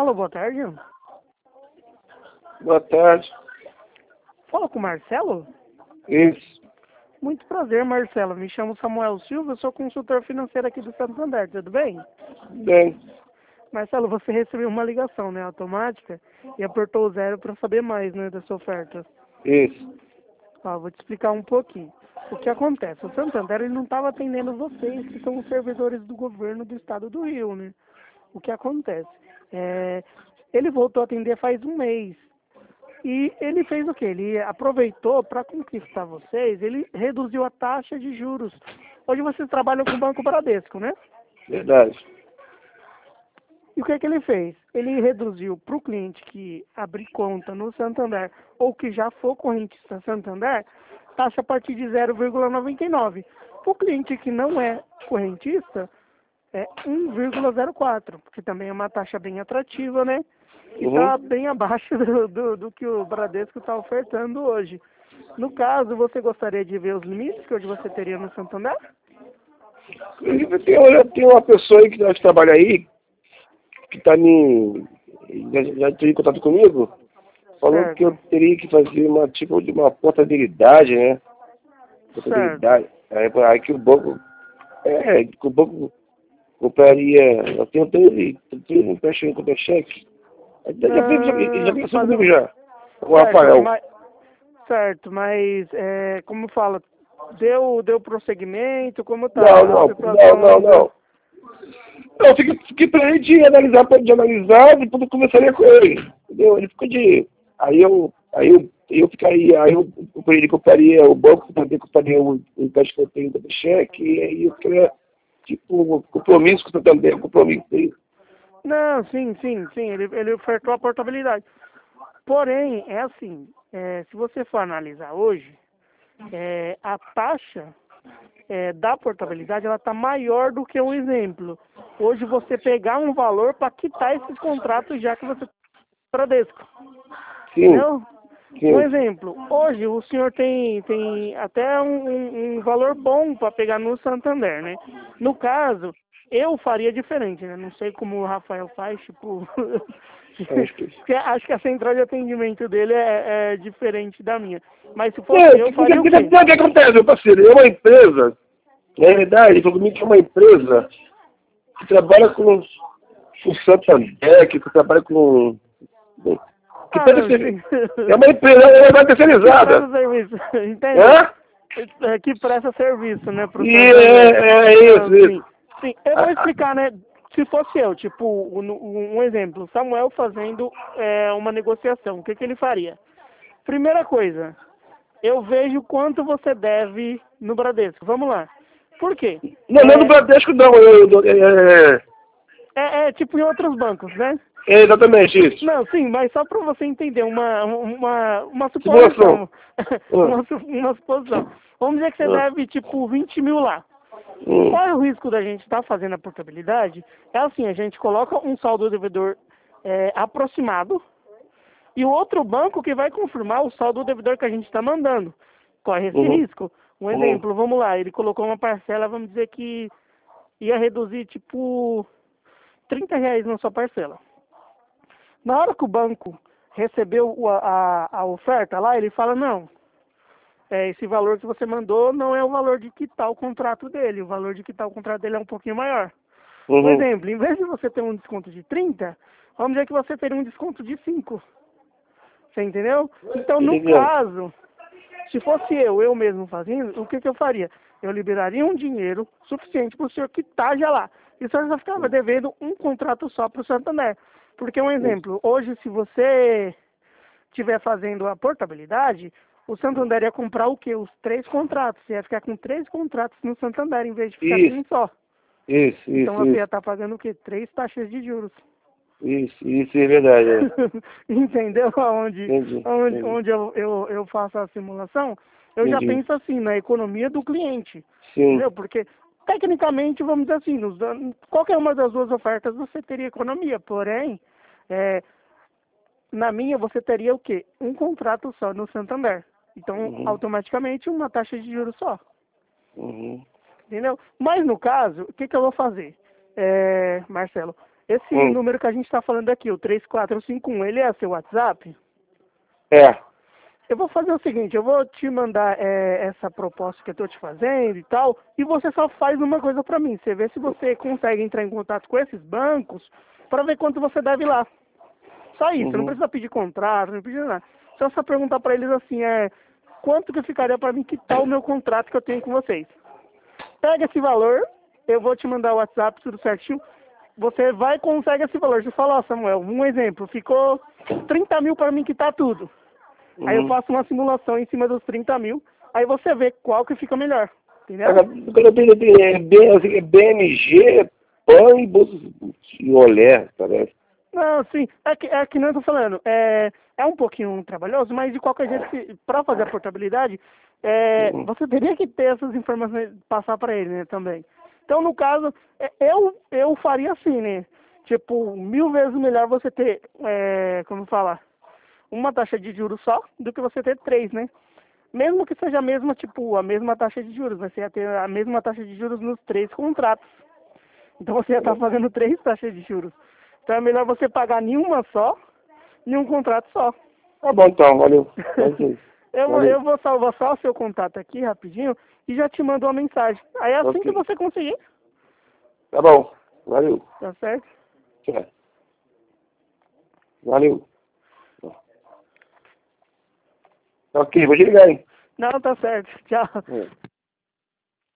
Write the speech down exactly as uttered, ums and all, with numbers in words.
Alô, boa tarde. Boa tarde. Fala com o Marcelo? Isso. Muito prazer, Marcelo. Me chamo Samuel Silva, eu sou consultor financeiro aqui do Santander, tudo bem? Bem. Marcelo, você recebeu uma ligação, né, automática e apertou o zero para saber mais, né, da sua oferta. Isso. Ó, vou te explicar um pouquinho. O que acontece? O Santander ele não estava atendendo vocês, que são os servidores do governo do estado do Rio, né? O que acontece? É, ele voltou a atender faz um mês. E ele fez o quê? Ele aproveitou para conquistar vocês, ele reduziu a taxa de juros. Hoje vocês trabalham com o Banco Bradesco, né? Verdade. E o que, que ele fez? Ele reduziu para o cliente que abrir conta no Santander ou que já for correntista Santander, taxa a partir de zero vírgula noventa e nove. O cliente que não é correntista é um vírgula zero quatro, que também é uma taxa bem atrativa, né? E está Uhum. bem abaixo do, do, do que o Bradesco está ofertando hoje. No caso, você gostaria de ver os limites que hoje você teria no Santander? Eu tenho, eu tenho uma pessoa aí que nós trabalha aí, que está me. Já, já teve contato comigo, falando que eu Certo, teria que fazer uma tipo de uma portabilidade, né? certo. Portabilidade. Aí, aí que o banco. É, que o banco compraria. Eu tenho, tenho, tenho um empréstimo contra cheque. Já, já, já, já Ah, pensou mas, comigo já. O certo, Rafael. mas, certo, mas é, como fala, deu, deu prosseguimento, como Não, tá a não, não, não, situação do... não. Eu fiquei, fiquei pra ele de analisar, de analisar, depois eu conversaria com ele. Entendeu? Ele ficou de. Aí eu, aí eu, eu ficaria, aí eu, eu ele compraria o banco, também compraria o, o empréstimo que eu tenho do cheque, e aí eu queria, tipo, um compromisso com o Santander, um compromisso dele. Não, sim, sim, sim, ele, ele ofertou a portabilidade. Porém, é assim, é, se você for analisar hoje, é, a taxa é, da portabilidade ela está maior do que um exemplo. Hoje você pegar um valor para quitar esses contratos já que você Bradesco, Sim, entendeu? Um sim. exemplo, hoje o senhor tem, tem até um, um- um valor bom para pegar no Santander, né? No caso, eu faria diferente, né? Não sei como o Rafael faz, tipo... Acho que. porque acho que a central de atendimento dele é, é diferente da minha. Mas se fosse É, o eu, que, que, faria o que, quê? que, que acontece, meu parceiro? É uma empresa, na realidade, ele falou comigo que é uma empresa que trabalha com, com Santander, que trabalha com. Que Ah, presta não, servi- sim. é uma empresa, é uma Que presta terceirizada. serviço, entende? Hã? É, que presta serviço, né, pro E Santander. é, é isso, Não, sim. isso. Sim, eu vou Ah, ah, explicar, né? Se fosse eu, tipo, um, um exemplo, Samuel fazendo é, uma negociação, o que, que ele faria? Primeira coisa, eu vejo quanto você deve no Bradesco. Vamos lá. Por quê? não, não é do É, Bradesco, não. Eu, eu, é, é, é, é tipo em outros bancos, né? é exatamente isso. Não, sim, mas só para você entender uma, uma, uma Simulação. suposição. Ah, uma, su- uma suposição. Vamos dizer que você ah, deve, tipo, vinte mil lá. hum, Qual é o risco da gente estar fazendo a portabilidade? É assim, a gente coloca um saldo devedor é, aproximado e o outro banco que vai confirmar o saldo devedor que a gente está mandando. Corre esse uhum, risco. Um uhum, exemplo, vamos lá, ele colocou uma parcela, vamos dizer que ia reduzir, tipo, trinta reais na sua parcela. Na hora que o banco recebeu o- a, a oferta lá, ele fala, não, é, esse valor que você mandou não é o valor de quitar o contrato dele, o valor de quitar o contrato dele é um pouquinho maior. Um uhum. exemplo, em vez de você ter um desconto de trinta, vamos dizer que você teria um desconto de cinco. Você entendeu? Então, no Entendeu? caso, se fosse eu, eu mesmo fazendo, o que, que eu faria? Eu liberaria um dinheiro suficiente para o senhor quitar já lá. E o senhor só ficava devendo um contrato só para o Santander. Porque, um exemplo, hoje, se você estiver fazendo a portabilidade, o Santander ia comprar o quê? Os três contratos. Você ia ficar com três contratos no Santander, em vez de ficar com Isso, um só. isso, Então, isso, você ia isso. estar pagando o quê? Três taxas de juros. Isso, isso é verdade, é. Entendeu aonde, Entendi, aonde, entendi, onde eu, eu, eu faço a simulação? Eu já entendi. penso assim, na economia do cliente, Sim. entendeu? Porque, tecnicamente, vamos dizer assim, nos, qualquer uma das duas ofertas você teria economia, porém, é, na minha você teria o quê? Um contrato só no Santander. Então, Uhum, automaticamente, uma taxa de juros só. uhum, Entendeu? Mas no caso, o que, que eu vou fazer, é, Marcelo? Esse Hum. número que a gente está falando aqui, o três quatro cinco um, ele é seu WhatsApp? É. Eu vou fazer o seguinte, eu vou te mandar é, essa proposta que eu estou te fazendo e tal, e você só faz uma coisa para mim, você vê se você consegue entrar em contato com esses bancos para ver quanto você deve lá. Só isso, Uhum. não precisa pedir contrato, não precisa nada. Só só perguntar para eles assim, é, quanto que ficaria para mim quitar o meu contrato que eu tenho com vocês. Pega esse valor, eu vou te mandar o WhatsApp, tudo certinho. Você vai e consegue esse valor. Você fala, ó, Samuel, um exemplo, ficou trinta mil para mim quitar tudo. Aí eu Uhum. faço uma simulação em cima dos trinta mil, aí você vê qual que fica melhor, entendeu? Agora, quando eu tenho, eu tenho, é, B, assim, é B M G, PAN e Bolsa e Olé, parece. Não, sim, é que, é que não estou falando, é, é um pouquinho trabalhoso, mas de qualquer jeito, para fazer a portabilidade, é, Uhum. você teria que ter essas informações, passar para ele, né, também. Então, no caso, é, eu, eu faria assim, né, tipo, mil vezes melhor você ter, é, como falar, uma taxa de juros só, do que você ter três, né? Mesmo que seja a mesma, tipo, a mesma taxa de juros, você ia ter a mesma taxa de juros nos três contratos. Então você ia estar pagando três taxas de juros. Então é melhor você pagar nenhuma só, nenhum contrato só. Tá bom então, valeu. Faz isso aí. eu, vou- Valeu. eu vou salvar só o seu contato aqui rapidinho e já te mando uma mensagem. Aí assim que Ok. você conseguir, Tá bom. Valeu. tá certo? Tchau. Valeu. Ok, vou te ligar, hein? Não, tá certo. Tchau. É.